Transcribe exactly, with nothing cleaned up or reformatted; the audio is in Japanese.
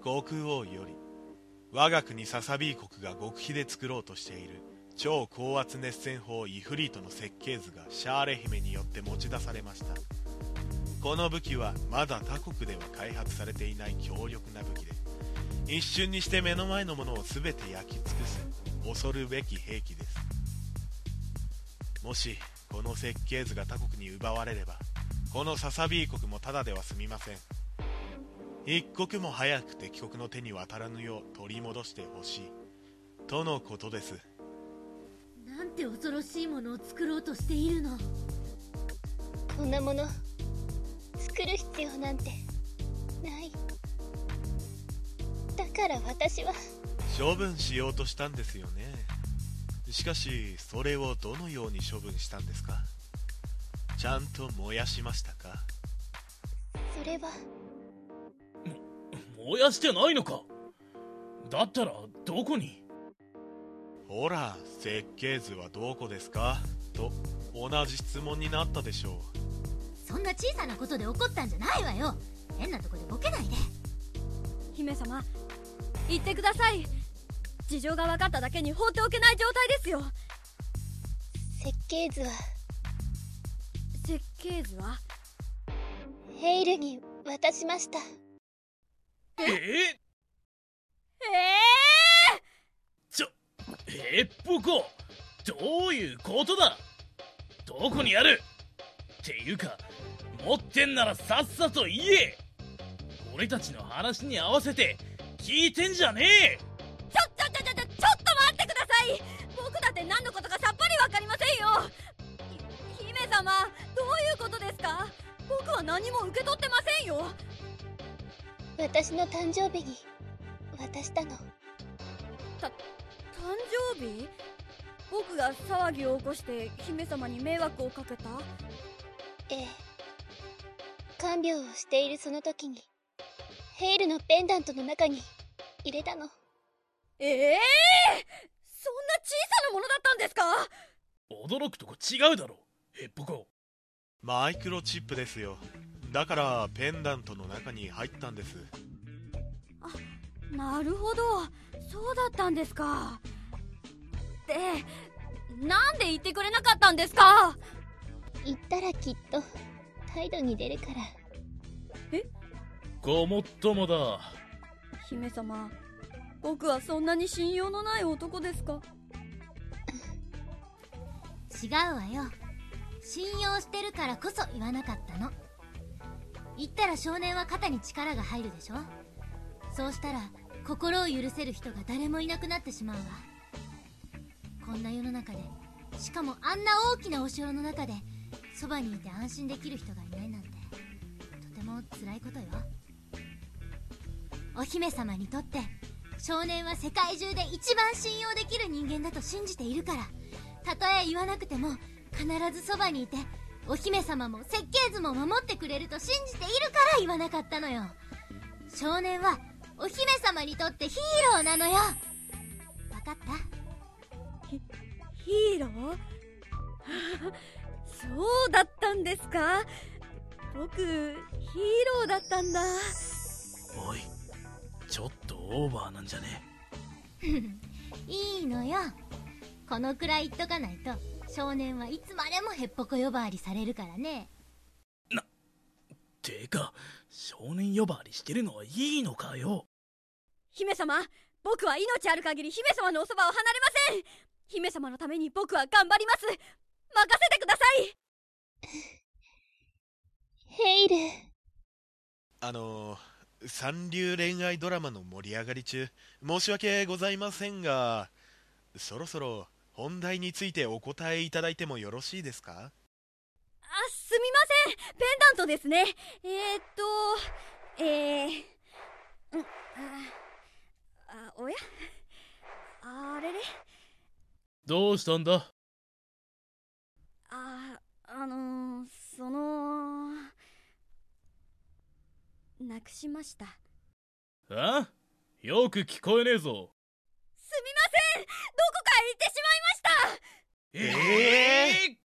国王より我が国ササビー国が極秘で作ろうとしている超高圧熱線砲イフリートの設計図がシャーレ姫によって持ち出されました。この武器はまだ他国では開発されていない強力な武器で、一瞬にして目の前のものを全て焼き尽くす恐るべき兵器です。もしこの設計図が他国に奪われれば、このササビー国もただでは済みません。一刻も早く敵国の手に渡らぬよう取り戻してほしいとのことです。 なんて恐ろしいものを作ろうとしているの。 こんなもの作る必要なんてない。だから私は処分しようとしたんですよね。しかしそれをどのように処分したんですか？ちゃんと燃やしましたか？ それは燃やしてないのか。だったらどこに？ ほら、設計図はどこですかと同じ質問になったでしょう。 そんな小さなことで怒ったんじゃないわよ。変なとこでボケないで。 姫様、言ってください。事情が分かっただけに放っておけない状態ですよ。 設計図は設計図はヘイルに渡しました。 ええええちょえっぽこ、どういうことだ。どこにあるっていうか、持ってんならさっさと言え。俺たちの話に合わせて聞いてんじゃねえ。 ちょちょちょちょちょちょっと待ってください。僕だって何のことかさっぱりわかりませんよ。ひ姫様、どういうことですか？僕は何も受け取ってませんよ。 私の誕生日に渡したの。 た、誕生日？僕が騒ぎを起こして姫様に迷惑をかけた？ ええ。看病をしているその時にヘイルのペンダントの中に入れたの。 ええー、そんな小さなものだったんですか？ 驚くとこ違うだろ、へっぽこ。 マイクロチップですよ。だからペンダントの中に入ったんです。 あ、なるほど、そうだったんですか。で、なんで言ってくれなかったんですか？ 言ったらきっと態度に出るから。 え？ ごもっともだ。 姫様、僕はそんなに信用のない男ですか？ 違うわよ。信用してるからこそ言わなかったの。言ったら少年は肩に力が入るでしょ。そうしたら心を許せる人が誰もいなくなってしまうわ。こんな世の中で、しかもあんな大きなお城の中でそばにいて安心できる人がいないなんて、とても辛いことよ。お姫様にとって少年は世界中で一番信用できる人間だと信じているから、たとえ言わなくても必ずそばにいて、お姫様も設計図も守ってくれると信じているから言わなかったのよ。少年はお姫様にとってヒーローなのよ。わかった？ ヒ、ヒーロー？そうだったんですか？僕、ヒーローだったんだ。 おい、ちょっとオーバーなんじゃね？ いいのよ。このくらい言っとかないと少年はいつまでもへっぽこ呼ばわりされるからね。 な、てか、少年呼ばわりしてるのはいいのかよ。 姫様、僕は命ある限り姫様のおそばを離れません。姫様のために僕は頑張ります。任せてください。 ヘイル。 あの三流恋愛ドラマの盛り上がり中、申し訳ございませんが、そろそろ本題についてお答えいただいてもよろしいですか？ あ、すみません。ペンダントですね。えー、っと、えー、うん、あ、あ、おや？あれれ？ どうしたんだ？ あ、あのー、その、なくしました。 あ？よく聞こえねえぞ。 すみません。どこかへ行ってしまいました。 ええー